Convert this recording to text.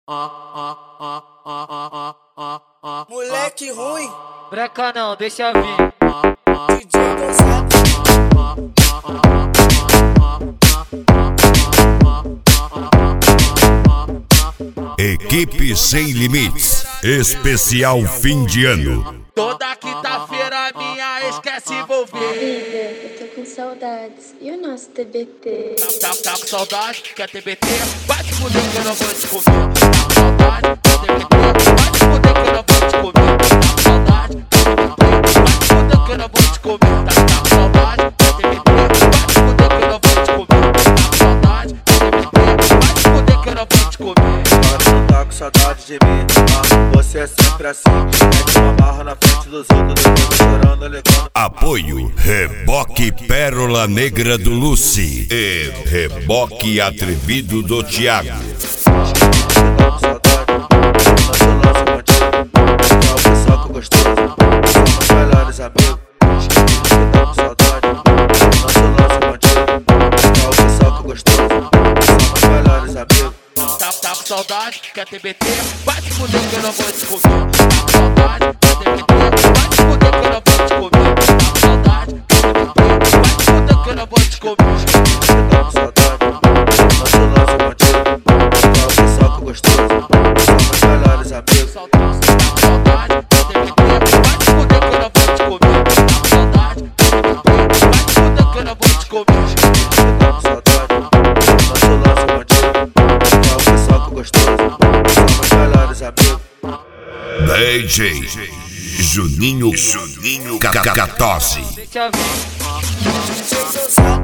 Moleque ruim, Breca não, deixa vir. DJ Gonçalo. Equipe Sem Limites, especial fim de ano. Toda quinta-feira minha ex quer se envolver. Vida, eu tô com saudades. E o nosso TBT? Tá com saudade, quer TBT? Vai te fuder que eu não vou te comer. Tá com saudade, quer TBT? Vai te fuder que eu não vou te comer. Tá com saudade, quer TBT? Vai te fuder que eu não vou te comer. Tá com saudade, quer TBT? Vai te fuder que eu não vou te comer. Tá com saudade, quer TBT? Vai te fuder que eu não vou te comer. Agora não tá com saudade de mim, você é sempre assim. Mete uma barra na frente dos outros, depois chorando, alegando. Apoio Reboque Pérola Negra do Lucy e Reboque Atrevido do Thiago. Tá com saudade, mas eu lanço contigo. É o pessoal que gostoso, somos melhores amigos. Tá com saudade, mas eu lanço contigo. É o pessoal que gostoso, somos melhores amigos. Tá com saudade, quer TBT? Vai te fuder que eu não vou te comer. Tá com saudade, quer TBT? Vai te fuder que eu não vou te comer. Tá com saudade, quer TBT? Vai te fuder que eu não vou te comer. Tá com saudade, mas eu lanço contigo. É o pessoal que gostoso, somos melhores amigos. Tá com saudade, quer TBT? Vai te fuder que eu não vou te comer. Tá com saudade, quer TBT? Vai te fuder que eu não vou te comer. Tá com saudade, mas eu lanço contigo. É o pessoal que gostoso, somos melhores amigos. DJ Juninho Catose. Deixa vir. DJ Gonçalo.